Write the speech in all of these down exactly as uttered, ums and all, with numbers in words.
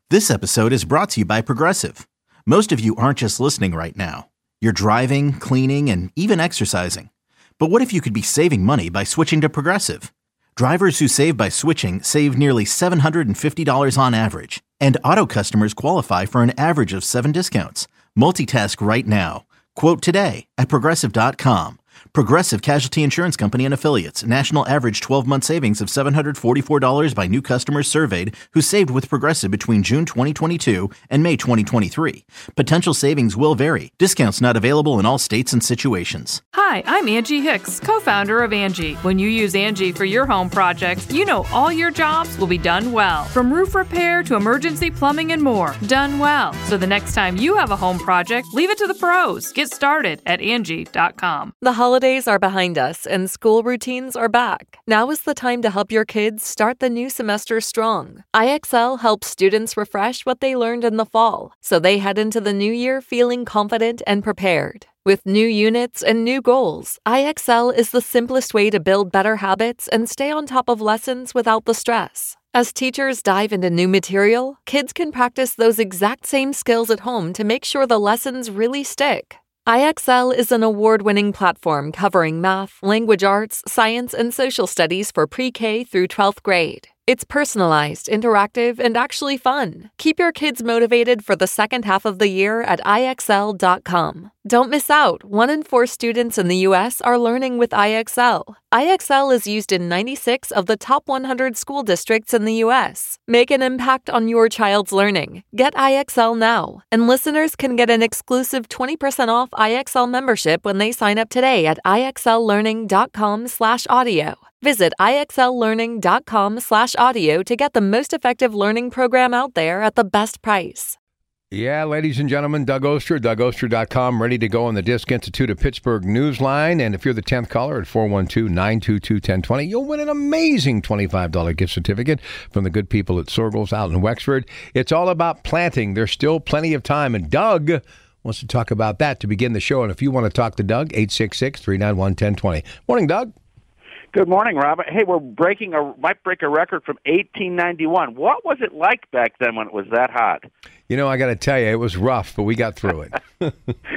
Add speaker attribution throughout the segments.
Speaker 1: This episode is brought to you by Progressive. Most of you aren't just listening right now. You're driving, cleaning, and even exercising. But what if you could be saving money by switching to Progressive? Drivers who save by switching save nearly seven hundred fifty dollars on average. And auto customers qualify for an average of seven discounts. Multitask right now. Quote today at Progressive dot com. Progressive Casualty Insurance Company and Affiliates. National average twelve-month savings of seven hundred forty-four dollars by new customers surveyed who saved with Progressive between June twenty twenty-two and May twenty twenty-three. Potential savings will vary. Discounts not available in all states and situations.
Speaker 2: Hi, I'm Angie Hicks, co-founder of Angie. When you use Angie for your home projects, you know all your jobs will be done well. From roof repair to emergency plumbing and more. Done well. So the next time you have a home project, leave it to the pros. Get started at Angie dot com.
Speaker 3: The holidays are behind us and school routines are back. Now is the time to help your kids start the new semester strong. I X L helps students refresh what they learned in the fall, so they head into the new year feeling confident and prepared. With new units and new goals, I X L is the simplest way to build better habits and stay on top of lessons without the stress. As teachers dive into new material, kids can practice those exact same skills at home to make sure the lessons really stick. I X L is an award-winning platform covering math, language arts, science, and social studies for pre-K through twelfth grade. It's personalized, interactive, and actually fun. Keep your kids motivated for the second half of the year at I X L dot com. Don't miss out. One in four students in the U S are learning with I X L. I X L is used in ninety-six of the top one hundred school districts in the U S. Make an impact on your child's learning. Get I X L now. And listeners can get an exclusive twenty percent off I X L membership when they sign up today at I X L learning dot com slash audio. Visit I X L learning dot com slash audio to get the most effective learning program out there at the best price.
Speaker 4: Yeah, ladies and gentlemen, Doug Oster, Doug Oster dot com, ready to go on the Disc Institute of Pittsburgh Newsline. And if you're the tenth caller at four one two, nine two two, one zero two zero, you'll win an amazing twenty-five dollars gift certificate from the good people at Sorgles out in Wexford. It's all about planting. There's still plenty of time, and Doug wants to talk about that to begin the show. And if you want to talk to Doug, eight six six, three nine one, one zero two zero. Morning, Doug.
Speaker 5: Good morning, Robert. Hey, we're breaking a might break a record from eighteen ninety-one. What was it like back then when it was that hot?
Speaker 4: You know, I got to tell you, it was rough, but we got through it.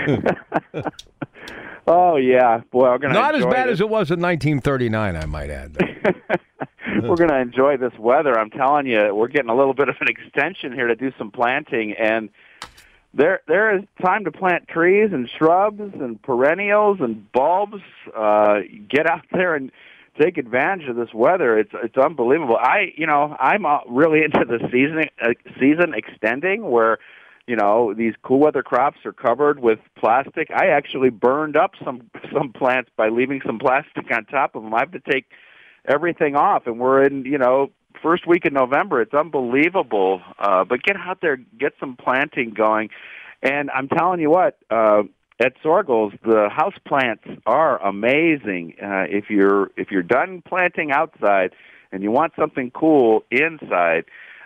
Speaker 5: Oh yeah, boy, we're gonna
Speaker 4: not as bad
Speaker 5: this.
Speaker 4: as it was in nineteen thirty-nine, I might add.
Speaker 5: We're going to enjoy this weather. I'm telling you, we're getting a little bit of an extension here to do some planting, and there there is time to plant trees and shrubs and perennials and bulbs. Uh, get out there and take advantage of this weather. It's it's unbelievable. I you know I'm uh, really into the season uh, season extending where you know these cool weather crops are covered with plastic. I actually burned up some some plants by leaving some plastic on top of them. I have to take everything off, and we're in you know first week in November. It's unbelievable. Uh, but get out there, get some planting going, and I'm telling you what. Uh, At Sorgles, the house plants are amazing. Uh, if you're if you're done planting outside and you want something cool inside,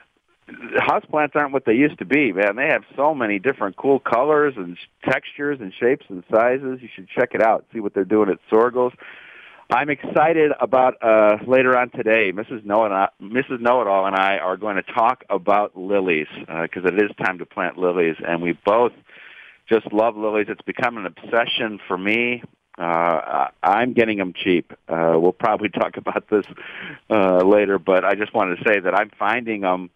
Speaker 5: house plants aren't what they used to be, man. They have so many different cool colors and textures and shapes and sizes. You should check it out, see what they're doing at Sorgles. I'm excited about uh, later on today. Missus Know-It-All, Missus Know-It-All and I are going to talk about lilies because uh, it is time to plant lilies, and we both just love lilies. It's become an obsession for me. Uh, I'm getting them cheap. Uh, we'll probably talk about this uh, later, but I just wanted to say that I'm finding them.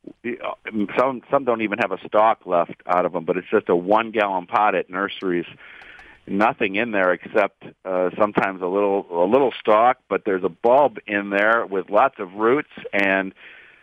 Speaker 5: Some some don't even have a stalk left out of them, but it's just a one-gallon pot at nurseries. Nothing in there except uh, sometimes a little a little stalk, but there's a bulb in there with lots of roots and.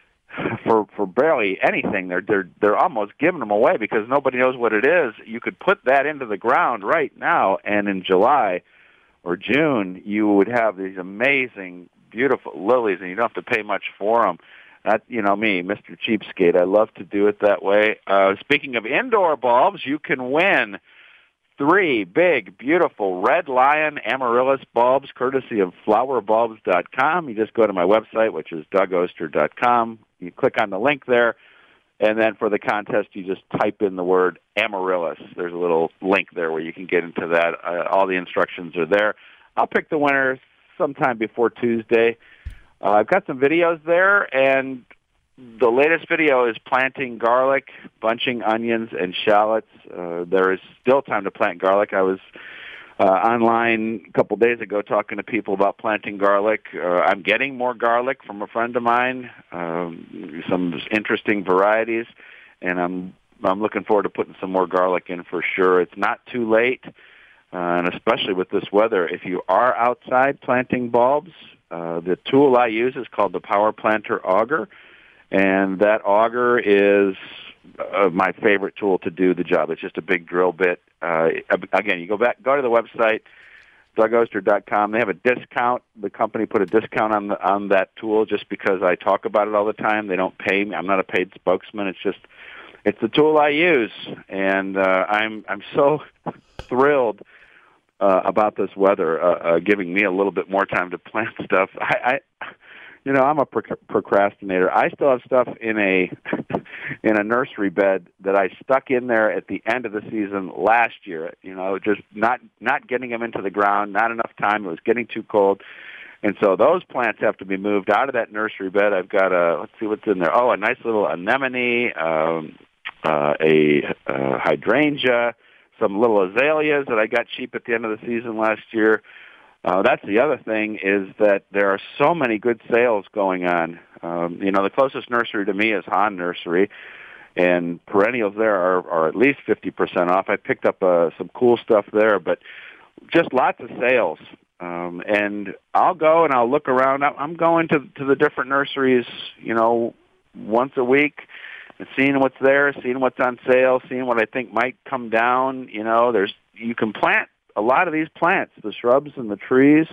Speaker 5: For for barely anything, they're they're they're almost giving them away because nobody knows what it is. You could put that into the ground right now, and in July or June, you would have these amazing, beautiful lilies, and you don't have to pay much for them. That you know me, Mister Cheapskate. I love to do it that way. Uh, speaking of indoor bulbs, you can win three big, beautiful Red Lion Amaryllis bulbs, courtesy of flower bulbs dot com. You just go to my website, which is Doug Oster dot com. You click on the link there, and then for the contest, you just type in the word Amaryllis. There's a little link there where you can get into that. Uh, all the instructions are there. I'll pick the winner sometime before Tuesday. Uh, I've got some videos there, and the latest video is planting garlic, bunching onions, and shallots. Uh, there is still time to plant garlic. I was uh, online a couple days ago talking to people about planting garlic. Uh, I'm getting more garlic from a friend of mine, um, some interesting varieties, and I'm I'm looking forward to putting some more garlic in for sure. It's not too late, uh, and especially with this weather, if you are outside planting bulbs, uh, the tool I use is called the Power Planter Auger, and that auger is uh, my favorite tool to do the job. It's just a big drill bit. Uh, again, you go back, go to the website, Doug Oster dot com. They have a discount. The company put a discount on the, on that tool just because I talk about it all the time. They don't pay me. I'm not a paid spokesman. It's just it's the tool I use, and uh, I'm I'm so thrilled uh, about this weather, uh, uh, giving me a little bit more time to plant stuff. I, I you know, I'm a pro- procrastinator. I still have stuff in a in a nursery bed that I stuck in there at the end of the season last year. You know, just not not getting them into the ground, not enough time. It was getting too cold. And so those plants have to be moved out of that nursery bed. I've got a, let's see what's in there. Oh, a nice little anemone, um, uh, a uh, hydrangea, some little azaleas that I got cheap at the end of the season last year. Uh, that's the other thing is that there are so many good sales going on. Um, you know, the closest nursery to me is Hahn Nursery, and perennials there are, are at least fifty percent off. I picked up uh, some cool stuff there, but just lots of sales. Um, and I'll go and I'll look around. I'm going to to the different nurseries, you know, once a week, and seeing what's there, seeing what's on sale, seeing what I think might come down. You know, there's you can plant a lot of these plants, the shrubs and the trees,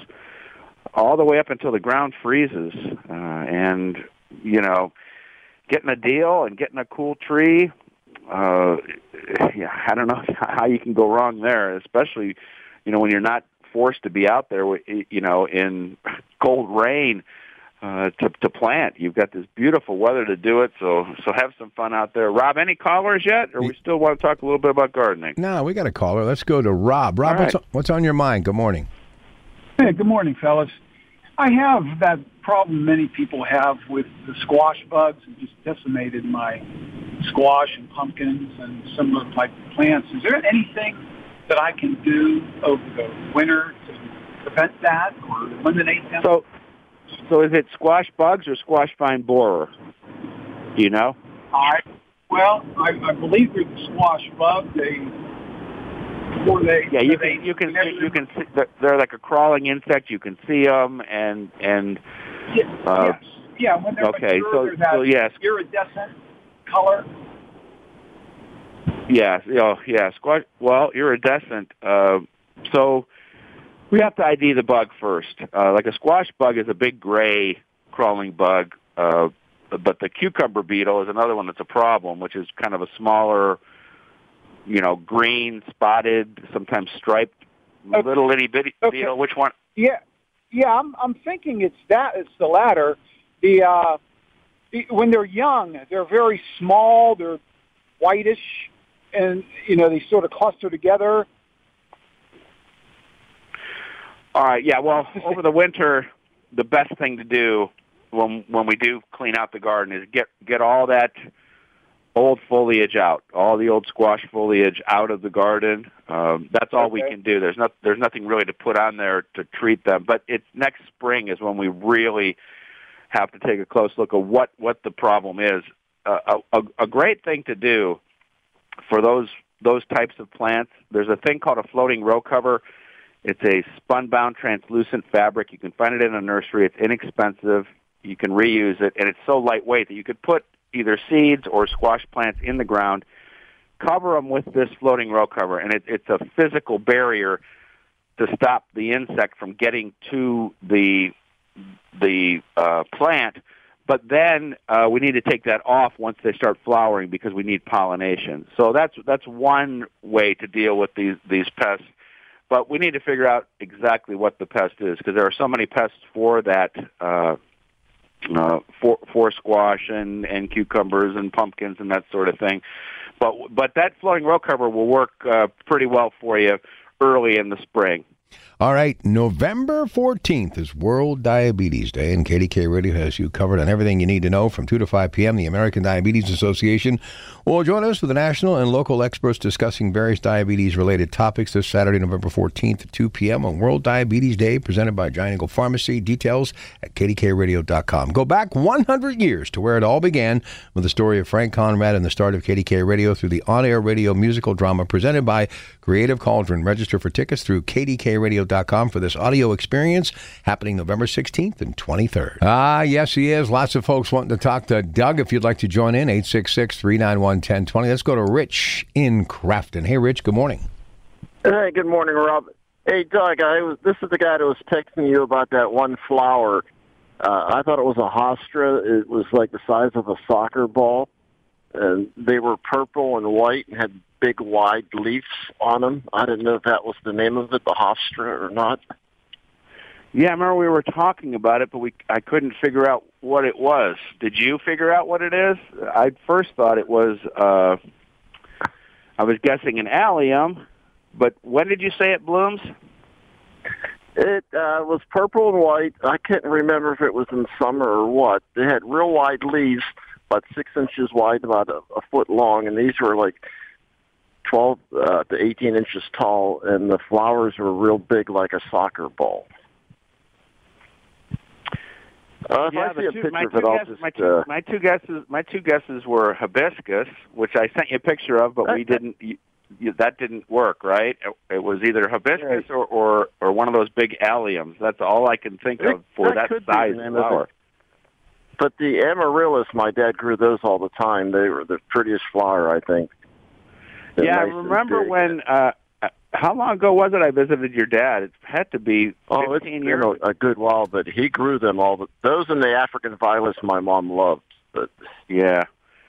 Speaker 5: all the way up until the ground freezes. Uh, and you know, getting a deal and getting a cool tree, uh, yeah, I don't know how you can go wrong there. Especially, you know, when you're not forced to be out there, you know, in cold rain uh, to to plant. You've got this beautiful weather to do it, so so have some fun out there. Rob, any callers yet, or we still want to talk a little bit about gardening?
Speaker 4: No, we got a caller. Let's go to Rob. Rob,
Speaker 5: right.
Speaker 4: what's, what's on your mind? Good morning.
Speaker 6: Hey, good morning, fellas. I have that problem many people have with the squash bugs. It just decimated my squash and pumpkins and some of my plants. Is there anything that I can do over the winter to prevent that or eliminate them?
Speaker 5: So, so is it squash bugs or squash vine borer? Do you know?
Speaker 6: I well, I, I believe they're the squash bug. They before they
Speaker 5: yeah, you
Speaker 6: they,
Speaker 5: can you can
Speaker 6: they,
Speaker 5: you can see they're like a crawling insect. You can see them and and
Speaker 6: yes,
Speaker 5: uh,
Speaker 6: yes. yeah. When they're
Speaker 5: okay,
Speaker 6: mature,
Speaker 5: so
Speaker 6: they're that
Speaker 5: so yes,
Speaker 6: iridescent color.
Speaker 5: Yeah, you know, yeah, squash. Well, iridescent. Uh, so we have to I D the bug first. Uh, like a squash bug is a big gray crawling bug, uh, but the cucumber beetle is another one that's a problem, which is kind of a smaller, you know, green, spotted, sometimes striped,
Speaker 6: Okay.
Speaker 5: little itty bitty
Speaker 6: Okay.
Speaker 5: beetle. Which one?
Speaker 6: Yeah, yeah. I'm I'm thinking it's that. It's the latter. The, uh, the when they're young, they're very small. They're whitish. And, you know, they sort of cluster together.
Speaker 5: All right, yeah, well, over the winter, the best thing to do when when we do clean out the garden is get get all that old foliage out, all the old squash foliage out of the garden. Um, that's all
Speaker 6: Okay.
Speaker 5: we can do. There's not there's nothing really to put on there to treat them. But it's next spring is when we really have to take a close look at what, what the problem is. Uh, a, a great thing to do for those those types of plants, there's a thing called a floating row cover. It's a spun-bound translucent fabric. You can find it in a nursery. It's inexpensive. You can reuse it, and it's so lightweight that you could put either seeds or squash plants in the ground, cover them with this floating row cover, and it, it's a physical barrier to stop the insect from getting to the the uh, plant. But then uh, we need to take that off once they start flowering because we need pollination. So that's that's one way to deal with these these pests. But we need to figure out exactly what the pest is because there are so many pests for that, uh, uh, for for squash and, and cucumbers and pumpkins and that sort of thing. But but that floating row cover will work uh, pretty well for you early in the spring.
Speaker 4: All right, November fourteenth is World Diabetes Day, and K D K Radio has you covered on everything you need to know from two to five p.m. The American Diabetes Association will join us with the national and local experts discussing various diabetes-related topics this Saturday, November fourteenth at two p.m. on World Diabetes Day, presented by Giant Eagle Pharmacy. Details at k d k radio dot com. Go back one hundred years to where it all began with the story of Frank Conrad and the start of K D K Radio through the on-air radio musical drama presented by Creative Cauldron. Register for tickets through k d k radio dot com for this audio experience happening November sixteenth and twenty-third. Ah, yes, he is. Lots of folks wanting to talk to Doug. If you'd like to join in, eight six six, three nine one, one zero two zero. Let's go to Rich in Crafton. Hey, Rich, good morning.
Speaker 7: Hey, good morning, Rob. Hey, Doug, I was, this is the guy that was texting you about that one flower. Uh, I thought it was a hostra. It was like the size of a soccer ball. And they were purple and white and had big, wide leaves on them. I didn't know if that was the name of it, the hostra, or not.
Speaker 5: Yeah, I remember we were talking about it, but we I couldn't figure out what it was. Did you figure out what it is? I first thought it was, uh, I was guessing an allium, but when did you say it blooms?
Speaker 7: It uh, was purple and white. I can't remember if it was in summer or what. They had real wide leaves, about six inches wide, about a, a foot long, and these were like twelve uh, to eighteen inches tall, and the flowers were real big, like a soccer ball. Uh, if
Speaker 5: yeah,
Speaker 7: I see a
Speaker 5: two,
Speaker 7: picture
Speaker 5: my,
Speaker 7: of
Speaker 5: two
Speaker 7: it, I'll
Speaker 5: guesses,
Speaker 7: just,
Speaker 5: my, two,
Speaker 7: uh,
Speaker 5: my two guesses, my two guesses were hibiscus, which I sent you a picture of, but we didn't. You, you, that didn't work, right? It, it was either hibiscus or, or or one of those big alliums. That's all I can think
Speaker 7: it,
Speaker 5: of for that,
Speaker 7: that
Speaker 5: size of flower.
Speaker 7: But the amaryllis, my dad grew those all the time. They were the prettiest flower, I think. They're
Speaker 5: yeah,
Speaker 7: nice
Speaker 5: I remember
Speaker 7: big.
Speaker 5: when. Uh, how long ago was it I visited your dad? It had to be fifteen
Speaker 7: oh, it's
Speaker 5: years.
Speaker 7: been a, a good while, but he grew them all. The, those and the African violets my mom loved. But
Speaker 5: yeah.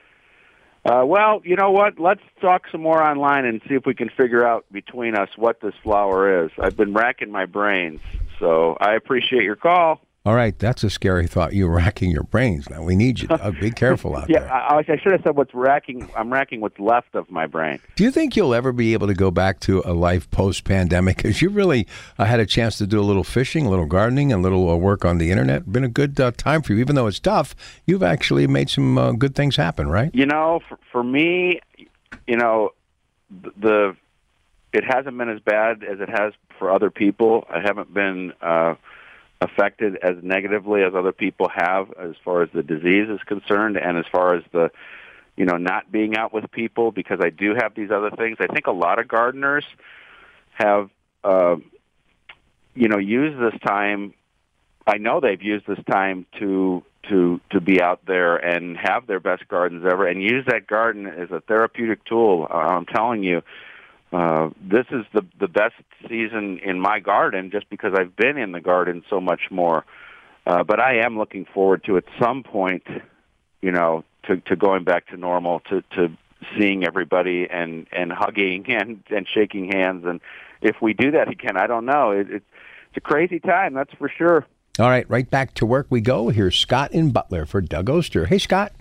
Speaker 5: Uh, well, you know what? Let's talk some more online and see if we can figure out between us what this flower is. I've been racking my brains, so I appreciate your call.
Speaker 4: All right, that's a scary thought. You're racking your brains now. We need you, Doug. Be careful out
Speaker 5: yeah,
Speaker 4: there.
Speaker 5: I, I should have said what's racking. I'm racking what's left of my brain.
Speaker 4: Do you think you'll ever be able to go back to a life post-pandemic? Because you really uh, had a chance to do a little fishing, a little gardening, and a little uh, work on the Internet. Been a good uh, time for you. Even though it's tough, you've actually made some uh, good things happen, right?
Speaker 5: You know, for, for me, you know, the it hasn't been as bad as it has for other people. I haven't been uh, affected as negatively as other people have as far as the disease is concerned and as far as the, you know, not being out with people, because I do have these other things. I think a lot of gardeners have, uh, you know, used this time. I know they've used this time to to to be out there and have their best gardens ever and use that garden as a therapeutic tool. Uh, I'm telling you, Uh, this is the the best season in my garden just because I've been in the garden so much more. Uh, but I am looking forward to at some point, you know, to, to going back to normal, to, to seeing everybody and, and hugging and, and shaking hands. And if we do that again, I don't know. It, it, it's a crazy time, that's for sure.
Speaker 4: All right, right back to work we go. Here's Scott in Butler for Doug Oster. Hey, Scott.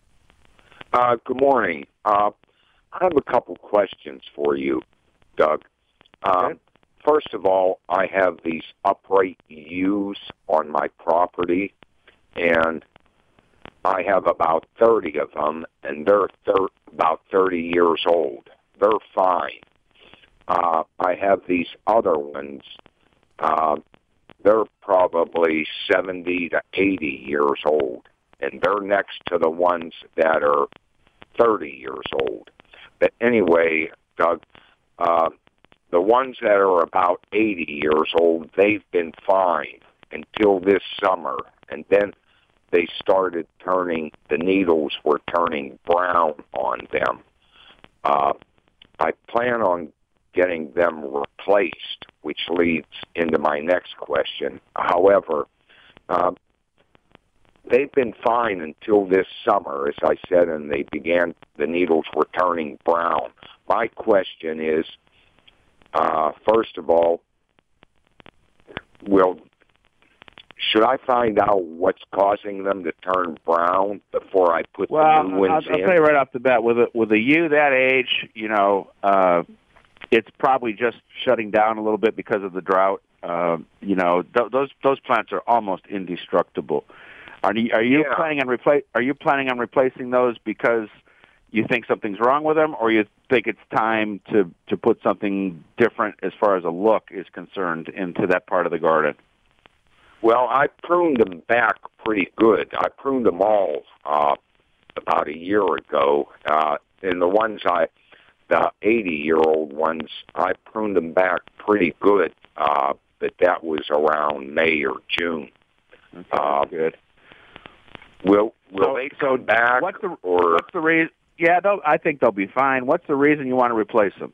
Speaker 8: Uh, good morning. Uh, I have a couple questions for you, Doug. Um,
Speaker 5: okay.
Speaker 8: First of all, I have these upright yews on my property, and I have about thirty of them, and they're thir- about thirty years old. They're fine. Uh, I have these other ones. Uh, they're probably seventy to eighty years old, and they're next to the ones that are thirty years old. But anyway, Doug, uh, the ones that are about eighty years old, they've been fine until this summer, and then they started turning, the needles were turning brown on them. Uh, I plan on getting them replaced, which leads into my next question. However, uh, they've been fine until this summer, as I said, and they began, the needles were turning brown. My question is, uh, first of all, will, should I find out what's causing them to turn brown before I put
Speaker 5: well,
Speaker 8: the new ones
Speaker 5: I'll, I'll
Speaker 8: in?
Speaker 5: tell you right off the bat, with a, with a yew that age, you know, uh, it's probably just shutting down a little bit because of the drought. Uh, you know, th- those those plants are almost indestructible. Are you, are you
Speaker 8: Yeah.
Speaker 5: planning on repla- Are you planning on replacing those because you think something's wrong with them, or you think it's time to to put something different as far as a look is concerned into that part of the garden?
Speaker 8: Well, I pruned them back pretty good. I pruned them all uh, about a year ago, uh, and the ones I, the eighty-year-old ones, I pruned them back pretty good. Uh, but that was around May or June.
Speaker 5: Okay,
Speaker 8: uh,
Speaker 5: good.
Speaker 8: Will will
Speaker 5: So-
Speaker 8: they
Speaker 5: so
Speaker 8: come back?
Speaker 5: What's the
Speaker 8: or
Speaker 5: what's the reason? Yeah, they'll, I think they'll be fine. What's the reason you want to replace them?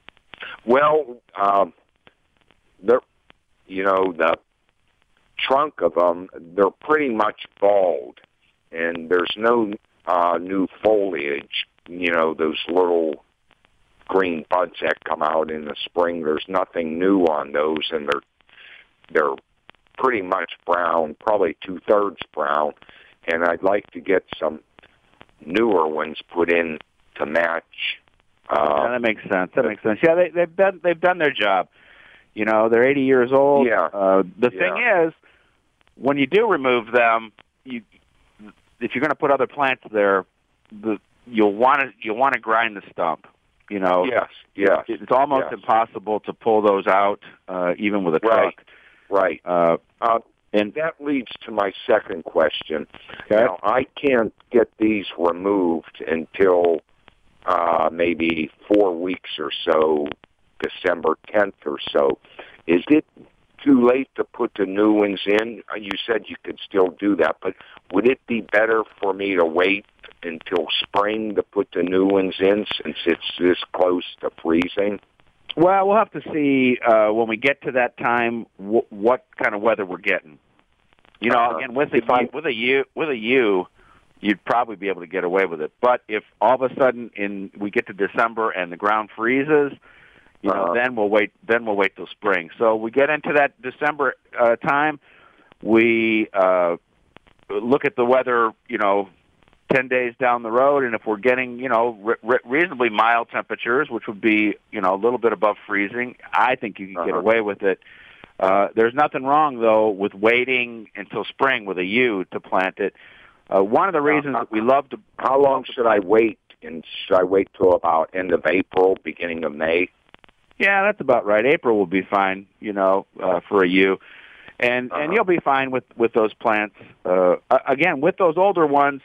Speaker 8: well, um, they're you know the trunk of them, they're pretty much bald, and there's no uh, new foliage. You know, those little green buds that come out in the spring. There's nothing new on those, and they're they're pretty much brown, probably two thirds brown. And I'd like to get some newer ones put in to match. Uh,
Speaker 5: Yeah, that makes sense. That makes sense. Yeah, they, they've done they've done their job. You know, they're eighty years old.
Speaker 8: Yeah.
Speaker 5: Uh, the
Speaker 8: Yeah.
Speaker 5: thing is, when you do remove them, you if you're going to put other plants there, the you'll want to you'll want to grind the stump. You know,
Speaker 8: yes, yes,
Speaker 5: it's almost
Speaker 8: yes.
Speaker 5: impossible to pull those out, uh, even with a
Speaker 8: Right.
Speaker 5: truck.
Speaker 8: right.
Speaker 5: Uh,
Speaker 8: Uh,
Speaker 5: and
Speaker 8: that leads to my second question.
Speaker 5: Okay.
Speaker 8: Now, I can't get these removed until uh, maybe four weeks or so, December tenth or so. Is it too late to put the new ones in? You said you could still do that, but would it be better for me to wait until spring to put the new ones in since it's this close to freezing?
Speaker 5: well, we'll have to see uh, when we get to that time w- what kind of weather we're getting. You know,
Speaker 8: Uh-huh.
Speaker 5: again with a
Speaker 8: If I-
Speaker 5: U, with a U with a U, you'd probably be able to get away with it. But if all of a sudden in we get to December and the ground freezes, you know,
Speaker 8: Uh-huh.
Speaker 5: then we'll wait. Then we'll wait till spring. So we get into that December uh, time. We uh, look at the weather. You know, ten days down the road, and if we're getting, you know, re- re- reasonably mild temperatures, which would be, you know, a little bit above freezing, I think you can get
Speaker 8: Uh-huh.
Speaker 5: away with it. Uh, there's nothing wrong, though, with waiting until spring with a U to plant it. Uh, one of the reasons that we love to...
Speaker 8: How long should I wait? And should I wait till about end of April, beginning of May?
Speaker 5: Yeah, that's about right. April will be fine, you know, uh, for a U. And
Speaker 8: Uh-huh.
Speaker 5: and you'll be fine with, with those plants. Uh, again, with those older ones,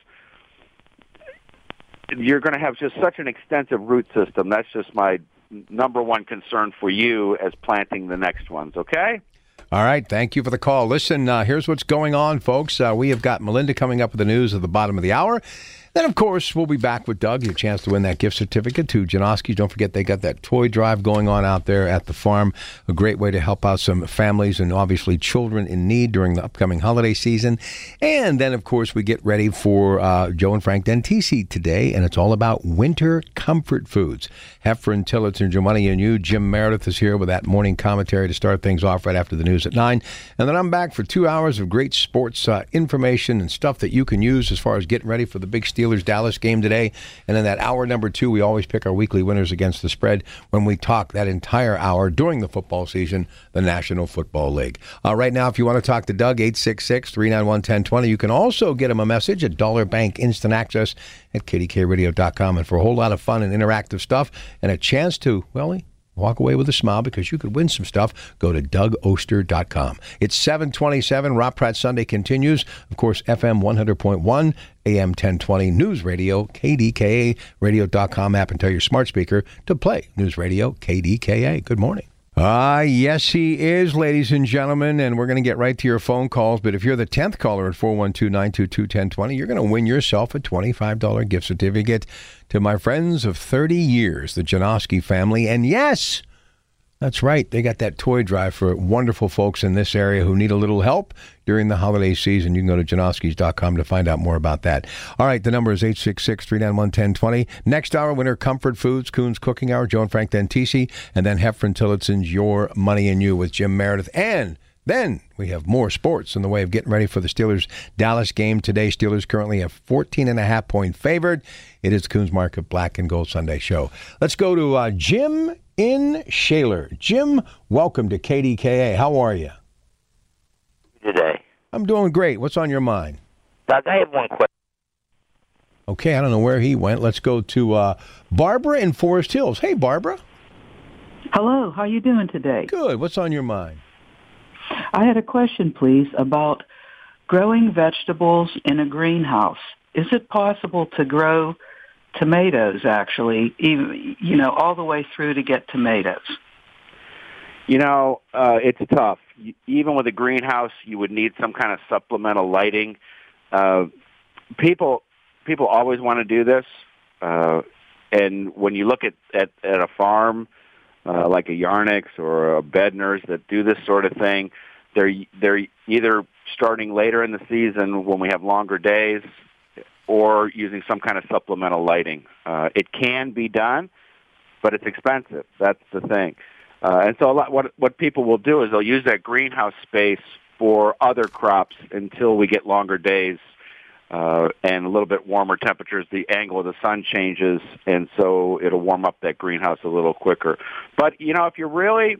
Speaker 5: you're going to have just such an extensive root system. That's just my number one concern for you as planting the next ones, okay?
Speaker 4: All right. Thank you for the call. Listen, uh, here's what's going on, folks. Uh, we have got Melinda coming up with the news at the bottom of the hour. Then, of course, we'll be back with Doug. Your chance to win that gift certificate to Janoski's. Don't forget, they got that toy drive going on out there at the farm. A great way to help out some families and obviously children in need during the upcoming holiday season. And then, of course, we get ready for uh, Joe and Frank Dentisi today, and it's all about winter comfort foods. Heffron, Tillotson, Joe Money and you. Jim Meredith is here with that morning commentary to start things off right after the news at nine. And then I'm back for two hours of great sports uh, information and stuff that you can use as far as getting ready for the big Steelers-Dallas game today. And in that hour number two, we always pick our weekly winners against the spread when we talk that entire hour during the football season, the National Football League. Uh, right now, if you want to talk to Doug, eight six six, three nine one, one zero two zero. You can also get him a message at Dollar Bank Instant Access at K D K radio dot com. And for a whole lot of fun and interactive stuff and a chance to, well, walk away with a smile because you could win some stuff, go to Doug Oster dot com. It's seven twenty-seven. Rob Pratt Sunday continues. Of course, F M one hundred point one, A M ten twenty, News Radio, K D K A radio dot com app, and tell your smart speaker to play News Radio, K D K A. Good morning. Ah, uh, yes, he is, ladies and gentlemen, and we're going to get right to your phone calls. But if you're the tenth caller at four one two, nine two two, one zero two zero, you're going to win yourself a twenty-five dollars gift certificate to my friends of thirty years, the Janoski family. And yes, that's right, they got that toy drive for wonderful folks in this area who need a little help during the holiday season. You can go to Janoskis dot com to find out more about that. All right, the number is eight six six, three nine one, one zero two zero. Next hour, Winter Comfort Foods, Coons Cooking Hour, Joe and Frank Dentisi, and then Heffron Tillotson's Your Money and You with Jim Meredith and Then we have more sports in the way of getting ready for the Steelers-Dallas game today. Steelers currently a fourteen and a half point favored. It is the Coons Market Black and Gold Sunday show. Let's go to uh, Jim in Shaler. Jim, welcome to K D K A. How are you?
Speaker 9: Today.
Speaker 4: I'm doing great. What's on your mind?
Speaker 9: Doug, I have one question.
Speaker 4: Okay, I don't know where he went. Let's go to uh, Barbara in Forest Hills. Hey, Barbara.
Speaker 10: Hello. How you doing today?
Speaker 4: Good. What's on your mind?
Speaker 10: I had a question, please, about growing vegetables in a greenhouse. Is it possible to grow tomatoes, actually, even, you know, all the way through to get tomatoes?
Speaker 5: You know, uh, it's tough. Even with a greenhouse, you would need some kind of supplemental lighting. Uh, people people always want to do this, uh, and when you look at, at, at a farm uh, like a Yarnix or a Bednar's that do this sort of thing, they're they're either starting later in the season when we have longer days, or using some kind of supplemental lighting. Uh, it can be done, but it's expensive. That's the thing. Uh, and so a lot, what what people will do is they'll use that greenhouse space for other crops until we get longer days uh, and a little bit warmer temperatures. The angle of the sun changes, and so it'll warm up that greenhouse a little quicker. But, you know, if you're really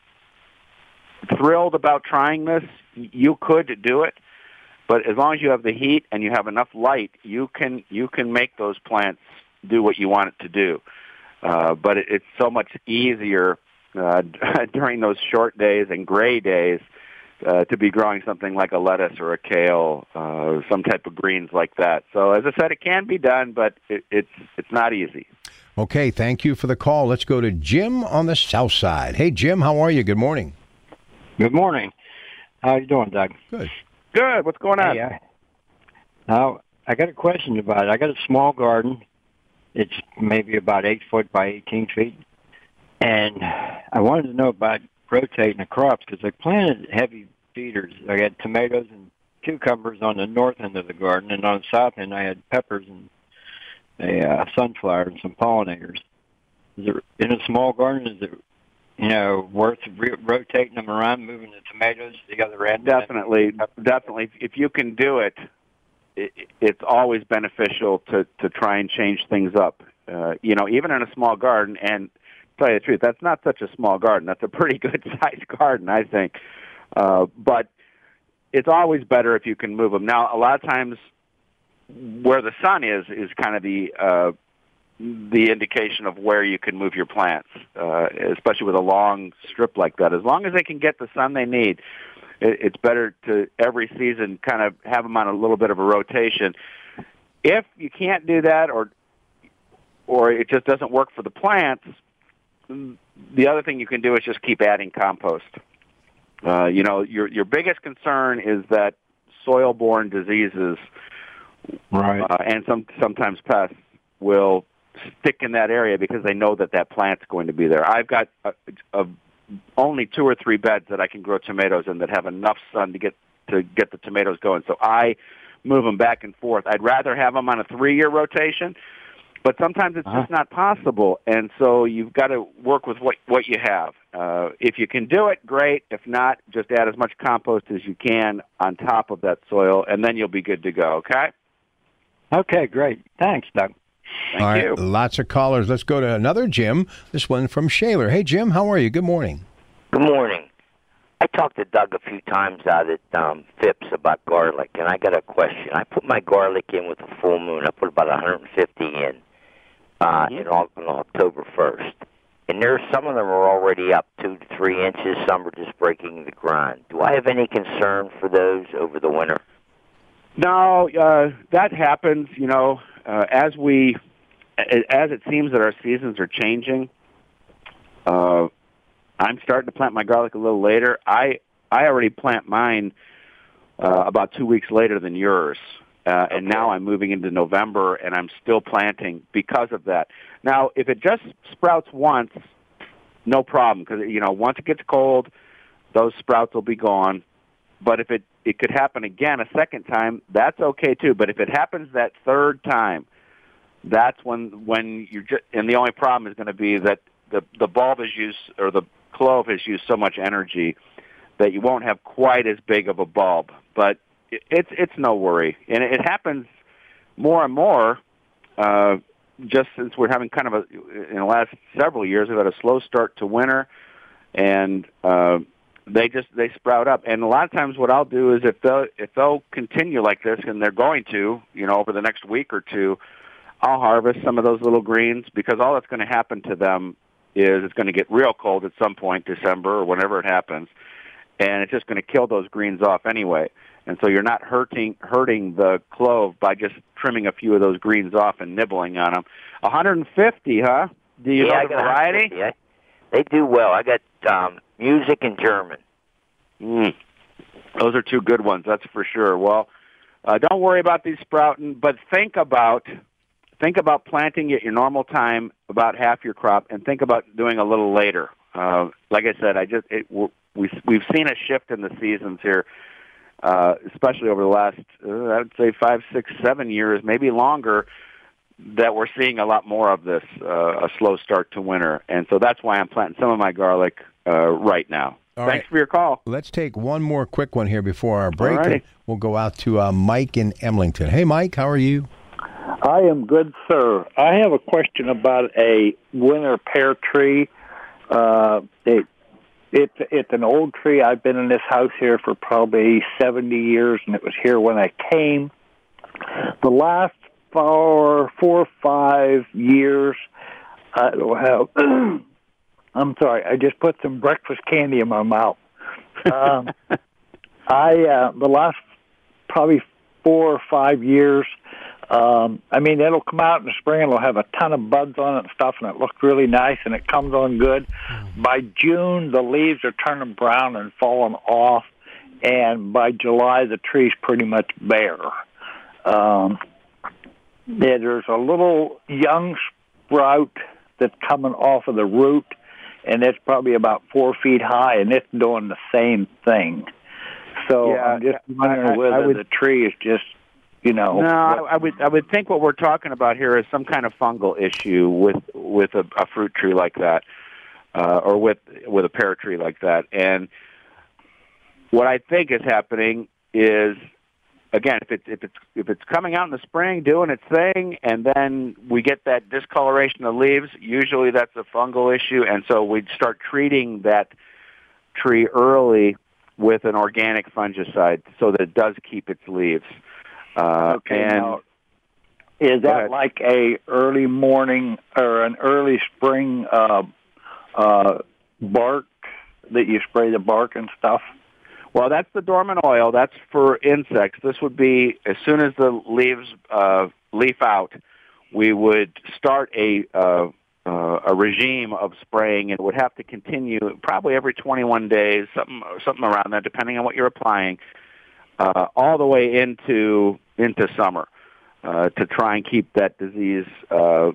Speaker 5: thrilled about trying this, you could do it. But as long as you have the heat and you have enough light, you can you can make those plants do what you want it to do. Uh, but it, it's so much easier uh, during those short days and gray days uh, to be growing something like a lettuce or a kale, uh, some type of greens like that. So as I said, it can be done, but it, it's it's not easy.
Speaker 4: Okay, thank you for the call. Let's go to Jim on the south side. Hey, Jim, how are you? Good morning.
Speaker 11: Good morning. How you doing, Doug?
Speaker 4: Good.
Speaker 5: Good. What's going on?
Speaker 11: Hey, I, now, I got a question about it. I got a small garden. It's maybe about eight foot by eighteen feet. And I wanted to know about rotating the crops because I planted heavy feeders. I had tomatoes and cucumbers on the north end of the garden, and on the south end I had peppers and a uh, sunflower and some pollinators. Is it, in a small garden, is it, you know, worth re- rotating them around, moving the tomatoes to the other end?
Speaker 5: Definitely, definitely. If you can do it, it it's always beneficial to, to try and change things up. Uh, you know, even in a small garden, and to tell you the truth, that's not such a small garden. That's a pretty good-sized garden, I think. Uh, but it's always better if you can move them. Now, a lot of times where the sun is is kind of the uh, the indication of where you can move your plants, uh, especially with a long strip like that. As long as they can get the sun they need, it, it's better to every season kind of have them on a little bit of a rotation. If you can't do that, or or it just doesn't work for the plants, the other thing you can do is just keep adding compost. Uh, you know, your your biggest concern is that soil-borne diseases,
Speaker 11: right,
Speaker 5: uh, and some sometimes pests will stick in that area because they know that that plant's going to be there. I've got a, a, only two or three beds that I can grow tomatoes in that have enough sun to get to get the tomatoes going. So I move them back and forth. I'd rather have them on a three-year rotation, but sometimes it's uh-huh. just not possible, and so you've got to work with what what you have. Uh, if you can do it, great. If not, just add as much compost as you can on top of that soil, and then you'll be good to go, okay?
Speaker 11: Okay, great. Thanks, Doug.
Speaker 5: Thank
Speaker 4: All right,
Speaker 5: you.
Speaker 4: Lots of callers. Let's go to another Jim. This one from Shaler. Hey, Jim, how are you? Good morning.
Speaker 9: Good morning. I talked to Doug a few times out at um, Phipps about garlic, and I got a question. I put my garlic in with a full moon. I put about one hundred fifty in uh, mm-hmm. in, on October first. And there's some of them are already up two to three inches. Some are just breaking the ground. Do I have any concern for those over the winter?
Speaker 5: No, uh, that happens, you know, uh, as we, as it seems that our seasons are changing. Uh, I'm starting to plant my garlic a little later. I I already plant mine uh, about two weeks later than yours, uh, and now I'm moving into November, and I'm still planting because of that. Now, if it just sprouts once, no problem, because, you know, once it gets cold, those sprouts will be gone. But if it, it could happen again a second time, that's okay too. But if it happens that third time, that's when when you're just, and the only problem is going to be that the the bulb has used, or the clove has used so much energy that you won't have quite as big of a bulb. But it, it's it's no worry, and it, it happens more and more. Uh, just since we're having kind of a in the last several years, we've had a slow start to winter, and uh, they just they sprout up. And a lot of times, what I'll do is if they if they'll continue like this, and they're going to, you know, over the next week or two, I'll harvest some of those little greens, because all that's going to happen to them is it's going to get real cold at some point, December or whenever it happens, and it's just going to kill those greens off anyway. And so you're not hurting hurting the clove by just trimming a few of those greens off and nibbling on them. one hundred fifty, huh? Do you
Speaker 9: yeah,
Speaker 5: know
Speaker 9: I
Speaker 5: the
Speaker 9: got
Speaker 5: variety?
Speaker 9: Yeah, they do well. I got um, music and German.
Speaker 5: Mm. Those are two good ones, that's for sure. Well, uh, don't worry about these sprouting, but think about think about planting at your normal time, about half your crop, and think about doing a little later. Uh, like I said, I just it, we we've seen a shift in the seasons here. Uh, especially over the last, uh, I would say, five, six, seven years, maybe longer, that we're seeing a lot more of this, uh, a slow start to winter. And so that's why I'm planting some of my garlic uh, right now.
Speaker 4: All
Speaker 5: Thanks
Speaker 4: right.
Speaker 5: for your call.
Speaker 4: Let's take one more quick one here before our break.
Speaker 5: Alrighty.
Speaker 4: We'll go out to uh, Mike in Emlington. Hey, Mike, how are you?
Speaker 12: I am good, sir. I have a question about a winter pear tree. Uh, it It's it's an old tree. I've been in this house here for probably seventy years, and it was here when I came. The last four, four or five years, I don't have. I'm sorry. I just put some breakfast candy in my mouth. Um, I uh, the last probably four or five years. Um, I mean, it'll come out in the spring, and it'll have a ton of buds on it and stuff, and it looks really nice, and it comes on good. Mm-hmm. By June, the leaves are turning brown and falling off, and by July, the tree's pretty much bare. Um, yeah, there's a little young sprout that's coming off of the root, and it's probably about four feet high, and it's doing the same thing. So
Speaker 5: Yeah,
Speaker 12: I'm just wondering
Speaker 5: I- I-
Speaker 12: whether
Speaker 5: I would-
Speaker 12: the tree is just, you know.
Speaker 5: No, I, I would I would think what we're talking about here is some kind of fungal issue with with a, a fruit tree like that, uh, or with with a pear tree like that. And what I think is happening is, again, if it's if it's if it's coming out in the spring, doing its thing, and then we get that discoloration of leaves, usually that's a fungal issue, and so we'd start treating that tree early with an organic fungicide so that it does keep its leaves. Uh,
Speaker 12: Okay,
Speaker 5: and
Speaker 12: now, is
Speaker 5: Go
Speaker 12: that
Speaker 5: ahead.
Speaker 12: like a early morning or an early spring uh, uh, bark that you spray the bark and stuff?
Speaker 5: Well, that's the dormant oil. That's for insects. This would be as soon as the leaves uh, leaf out, we would start a uh, uh, a regime of spraying. It would have to continue probably every twenty-one days, something something around that, depending on what you're applying, uh, all the way into into summer uh, to try and keep that disease uh,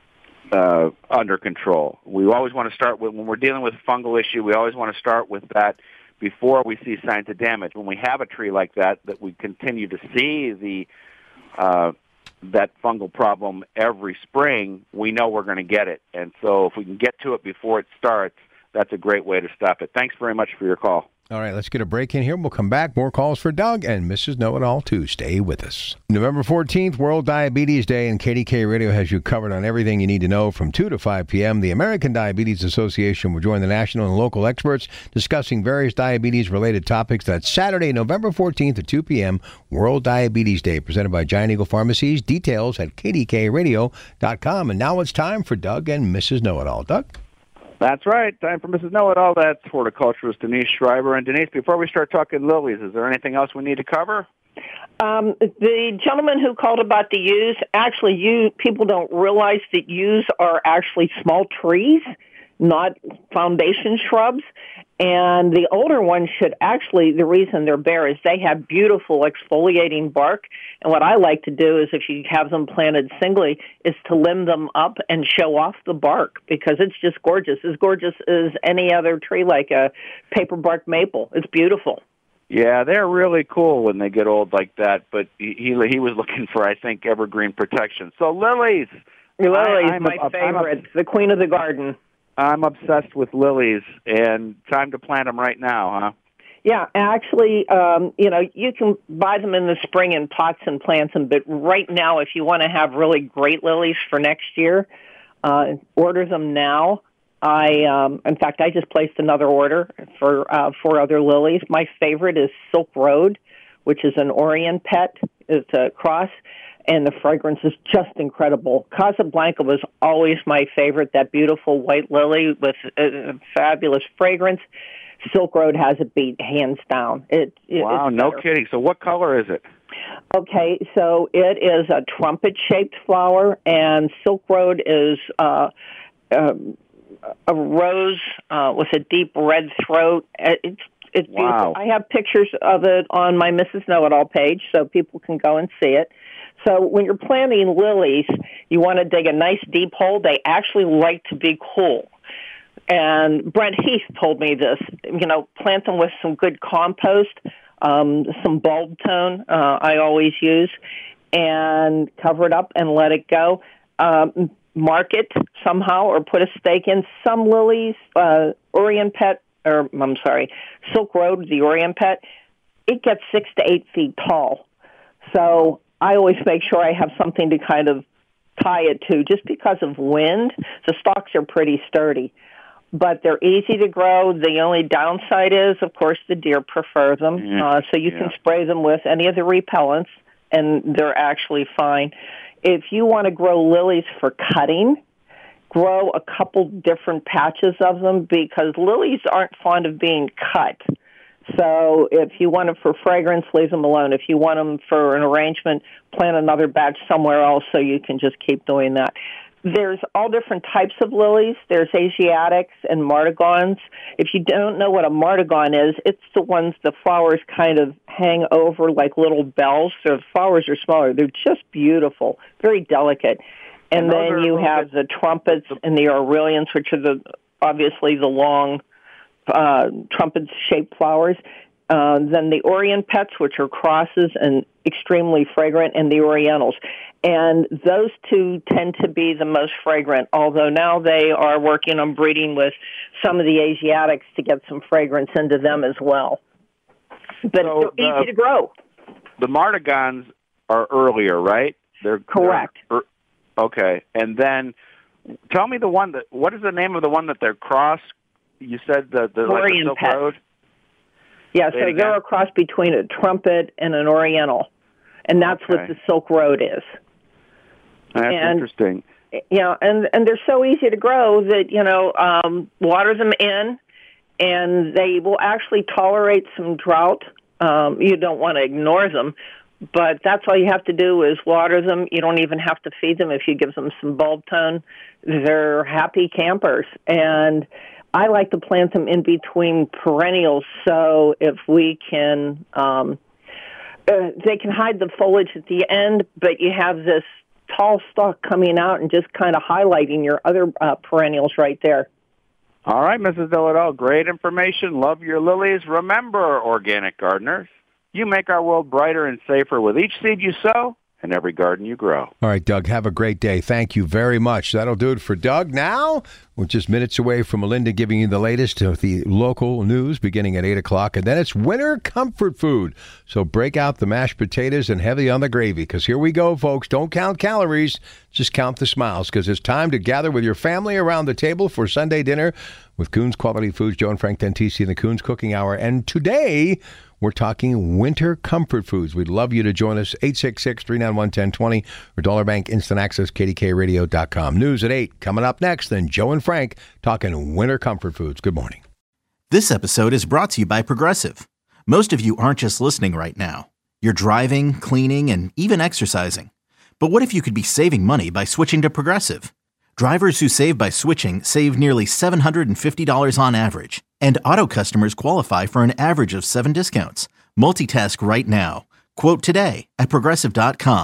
Speaker 5: uh, under control. We always want to start with, when we're dealing with a fungal issue, we always want to start with that before we see signs of damage. When we have a tree like that, that we continue to see the uh, that fungal problem every spring, we know we're going to get it. And so if we can get to it before it starts, that's a great way to stop it. Thanks very much for your call.
Speaker 4: All right, let's get a break in here. We'll come back. More calls for Doug and Missus Know-It-All, too. Stay with us. November fourteenth, World Diabetes Day, and K D K Radio has you covered on everything you need to know from two to five p.m. The American Diabetes Association will join the national and local experts discussing various diabetes-related topics. That's Saturday, November fourteenth at two p.m., World Diabetes Day, presented by Giant Eagle Pharmacies. Details at k d k radio dot com. And now it's time for Doug and Missus Know-It-All. Doug?
Speaker 5: That's right. Time for Missus Know-It-All. That's horticulturist Denise Schreiber. And Denise, before we start talking lilies, is there anything else we need to cover?
Speaker 13: Um, the gentleman who called about the yews, actually, you people don't realize that yews are actually small trees, not foundation shrubs. And the older ones should actually, the reason they're bare is they have beautiful exfoliating bark. And what I like to do is, if you have them planted singly, is to limb them up and show off the bark, because it's just gorgeous. As gorgeous as any other tree, like a paper bark maple. It's beautiful.
Speaker 5: Yeah, they're really cool when they get old like that, but he he, he was looking for, I think, evergreen protection. So lilies.
Speaker 13: Lilies,
Speaker 5: I, I'm
Speaker 13: my
Speaker 5: a,
Speaker 13: favorite,
Speaker 5: I'm a,
Speaker 13: the queen of the garden.
Speaker 5: I'm obsessed with lilies, and time to plant them right now, huh?
Speaker 13: Yeah, actually, um, you know, you can buy them in the spring in pots and plant them, but right now, if you want to have really great lilies for next year, uh, order them now. I, um, in fact, I just placed another order for uh, four other lilies. My favorite is Silk Road, which is an Orient pet. It's a cross, and the fragrance is just incredible. Casablanca was always my favorite, that beautiful white lily with a fabulous fragrance. Silk Road has it beat, hands down. It, it
Speaker 5: wow, no kidding. So what color is it?
Speaker 13: Okay, so it is a trumpet-shaped flower, and Silk Road is uh, um, a rose uh, with a deep red throat. It's it's beautiful.
Speaker 5: Wow.
Speaker 13: I have pictures of it on my Missus Know-It-All page, so people can go and see it. So when you're planting lilies, you want to dig a nice deep hole. They actually like to be cool. And Brent Heath told me this, you know, plant them with some good compost, um, some bulb tone uh, I always use, and cover it up and let it go. Um, mark it somehow or put a stake in. Some lilies, uh, Orient pet, or I'm sorry, Silk Road, the Orient pet, it gets six to eight feet tall. So I always make sure I have something to kind of tie it to. Just because of wind, the stalks are pretty sturdy. But they're easy to grow. The only downside is, of course, the deer prefer them.
Speaker 5: Yeah.
Speaker 13: Uh, so you
Speaker 5: yeah.
Speaker 13: can spray them with any of the repellents, and they're actually fine. If you want to grow lilies for cutting, grow a couple different patches of them, because lilies aren't fond of being cut. So if you want them for fragrance, leave them alone. If you want them for an arrangement, plant another batch somewhere else so you can just keep doing that. There's all different types of lilies. There's Asiatics and Martigons. If you don't know what a Martigon is, it's the ones the flowers kind of hang over like little bells. The flowers are smaller. They're just beautiful, very delicate. And, and then you have the trumpets and the Aurelians, which are the obviously the long uh, trumpet-shaped flowers. Uh, then the Orient pets, which are crosses and extremely fragrant, and the Orientals. And those two tend to be the most fragrant, although now they are working on breeding with some of the Asiatics to get some fragrance into them as well. But
Speaker 5: so
Speaker 13: they're
Speaker 5: the,
Speaker 13: easy to grow.
Speaker 5: The Martigons are earlier, right? They're
Speaker 13: correct.
Speaker 5: They're, okay, and then tell me the one that. What is the name of the one that they're cross? You said the the
Speaker 13: Orient
Speaker 5: like the Silk
Speaker 13: pet.
Speaker 5: Road.
Speaker 13: Yeah, so they're a cross between a trumpet and an Oriental, and that's
Speaker 5: okay.
Speaker 13: what the Silk Road is.
Speaker 5: That's
Speaker 13: and,
Speaker 5: interesting.
Speaker 13: You know, and and they're so easy to grow that, you know, um, water them in, and they will actually tolerate some drought. Um, you don't want to ignore them, but that's all you have to do is water them. You don't even have to feed them. If you give them some bulb tone, they're happy campers. And I like to plant them in between perennials, so if we can, um, uh, they can hide the foliage at the end, but you have this tall stalk coming out and just kind of highlighting your other uh, perennials right there.
Speaker 5: All right, Missus Know-It-All, great information. Love your lilies. Remember, organic gardeners, you make our world brighter and safer with each seed you sow and every garden you grow.
Speaker 4: All right, Doug, have a great day. Thank you very much. That'll do it for Doug. Now, we're just minutes away from Melinda giving you the latest of the local news beginning at eight o'clock, and then it's winter comfort food. So break out the mashed potatoes and heavy on the gravy, because here we go, folks. Don't count calories, just count the smiles, because it's time to gather with your family around the table for Sunday dinner with Coons Quality Foods, Joe and Frank Dentisi in the Coons Cooking Hour. And today, we're talking winter comfort foods. We'd love you to join us, eight six six, three nine one, one zero two zero or Dollar Bank Instant Access, K D K radio dot com. News at eight. Coming up next, then Joe and Frank talking winter comfort foods. Good morning.
Speaker 1: This episode is brought to you by Progressive. Most of you aren't just listening right now. You're driving, cleaning, and even exercising. But what if you could be saving money by switching to Progressive? Drivers who save by switching save nearly seven hundred fifty dollars on average. And auto customers qualify for an average of seven discounts. Multitask right now. Quote today at Progressive dot com.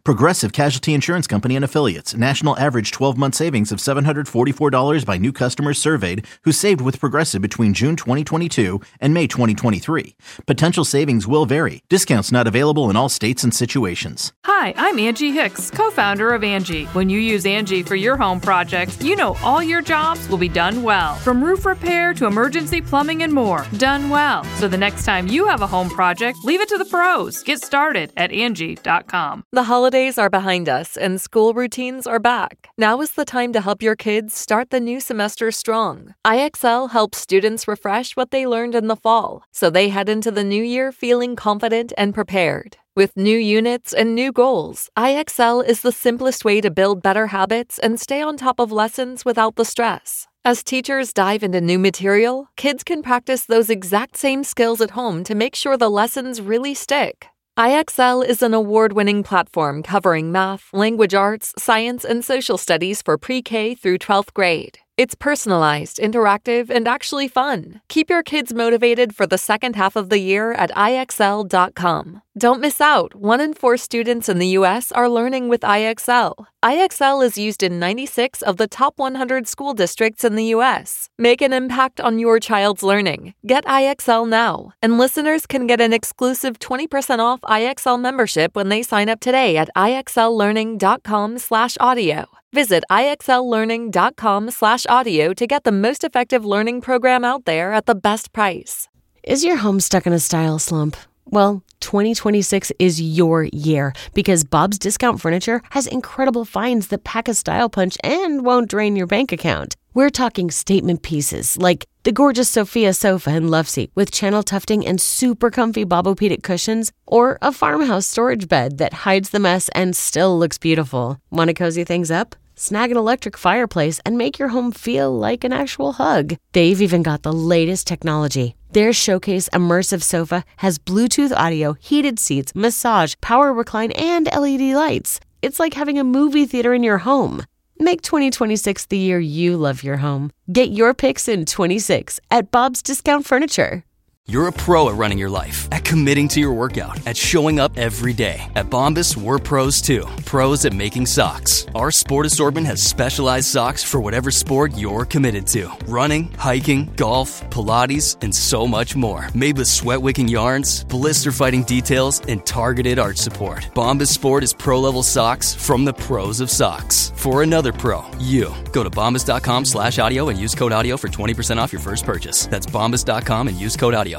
Speaker 1: Progressive Casualty Insurance Company and Affiliates. National average twelve-month savings of seven hundred forty-four dollars by new customers surveyed who saved with Progressive between June twenty twenty-two and May twenty twenty-three. Potential savings will vary. Discounts not available in all states and situations.
Speaker 2: Hi, I'm Angie Hicks, co-founder of Angie. When you use Angie for your home projects, you know all your jobs will be done well. From roof repair to emergency plumbing and more, done well. So the next time you have a home project, leave it to the pros. Get started at Angie dot com.
Speaker 3: The holidays are behind us and school routines are back. Now is the time to help your kids start the new semester strong. I X L helps students refresh what they learned in the fall, so they head into the new year feeling confident and prepared. With new units and new goals, I X L is the simplest way to build better habits and stay on top of lessons without the stress. As teachers dive into new material, kids can practice those exact same skills at home to make sure the lessons really stick. I X L is an award-winning platform covering math, language arts, science, and social studies for pre-K through twelfth grade. It's personalized, interactive, and actually fun. Keep your kids motivated for the second half of the year at I X L dot com. Don't miss out. One in four students in the U S are learning with I X L. I X L is used in ninety-six of the top one hundred school districts in the U S. Make an impact on your child's learning. Get I X L now. And listeners can get an exclusive twenty percent off I X L membership when they sign up today at I X L learning dot com slash audio. Visit I X L learning dot com slash audio to get the most effective learning program out there at the best price.
Speaker 14: Is your home stuck in a style slump? Well, twenty twenty-six is your year because Bob's Discount Furniture has incredible finds that pack a style punch and won't drain your bank account. We're talking statement pieces like the gorgeous Sophia sofa and love seat with channel tufting and super comfy Bobopedic cushions, or a farmhouse storage bed that hides the mess and still looks beautiful. Want to cozy things up? Snag an electric fireplace and make your home feel like an actual hug. They've even got the latest technology. Their Showcase Immersive Sofa has Bluetooth audio, heated seats, massage, power recline, and L E D lights. It's like having a movie theater in your home. Make twenty twenty-six the year you love your home. Get your picks in twenty-six at Bob's Discount Furniture.
Speaker 15: You're a pro at running your life, at committing to your workout, at showing up every day. At Bombas, we're pros too. Pros at making socks. Our sport assortment has specialized socks for whatever sport you're committed to. Running, hiking, golf, Pilates, and so much more. Made with sweat-wicking yarns, blister-fighting details, and targeted arch support. Bombas Sport is pro-level socks from the pros of socks. For another pro, you. Go to bombas dot com slash audio and use code audio for twenty percent off your first purchase. That's bombas dot com and use code audio.